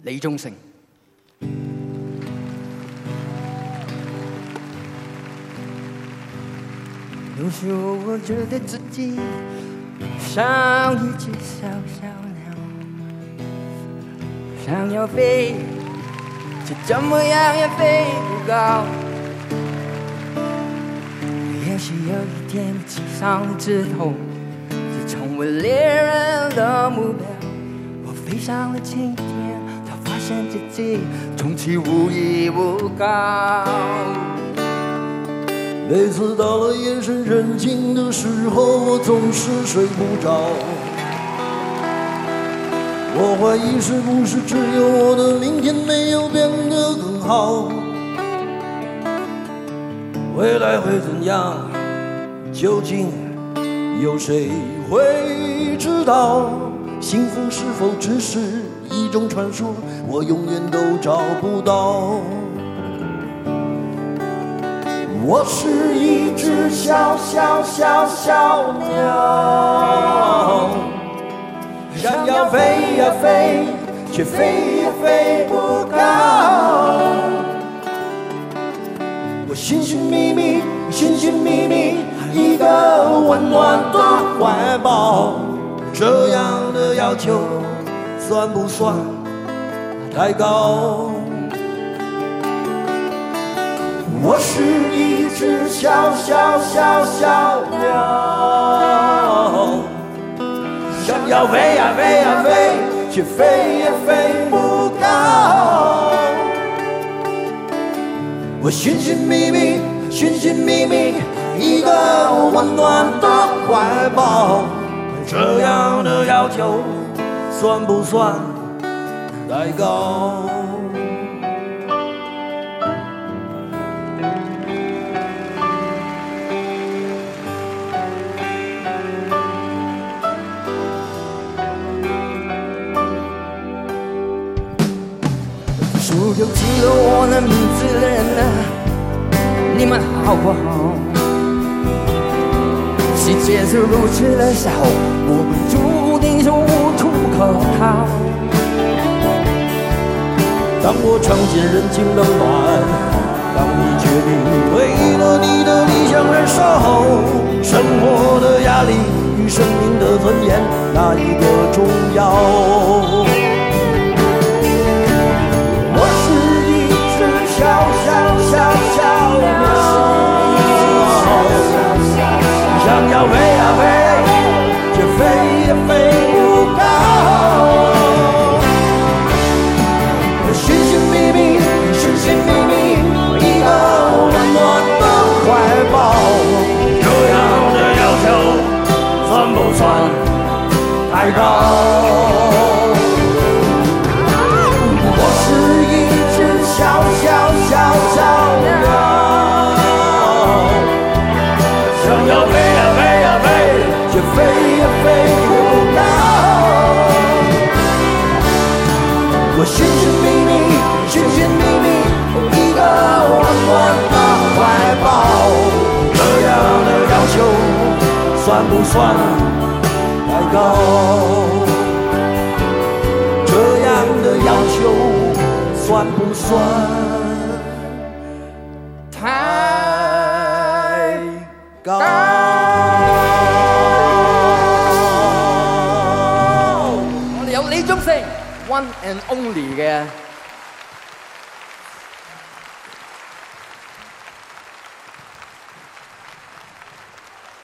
李宗盛。有时候我觉得自己像一只小小鸟，想要飞，却怎么样也飞不高。也许有一天我栖上了枝头，就成为猎人的目标。我飞上了青天，才发现自己从此无依无靠。 每次到了夜深人静的时候，我总是睡不着。我怀疑是不是只有我的明天没有变得更好？未来会怎样？究竟有谁会知道？幸福是否只是一种传说？我永远都找不到。我是一只小小小小鸟，想要飞呀飞，却飞也飞不高。我寻寻觅觅，寻寻觅觅一个温暖的怀抱，这样的要求算不算太高？我是一只小小小小鸟，想要飞呀飞呀飞，却飞也飞不高。我寻寻觅觅，寻寻觅觅一个温暖的怀抱，这样的要求算不算太高？ 所有知道我的名字的人啊，你们好不好？世界是如此的小，我们注定是无处可逃。 当我尝见人情冷暖，当你决定为了你的理想燃烧，生活的压力与生命的尊严，哪一个重要？小小小小鸟，想要飞呀飞，却飞也飞不高。寻寻觅觅，寻寻觅觅一个温暖的怀抱，这样的要求算不算太高？小鸟，想要飞呀飞呀飞，却飞也飞不高。我寻寻觅觅，寻寻觅觅一个温暖的怀抱，这样的要求算不算太高？这样的要求算不算太高？ 我哋有李宗盛 One and Only 嘅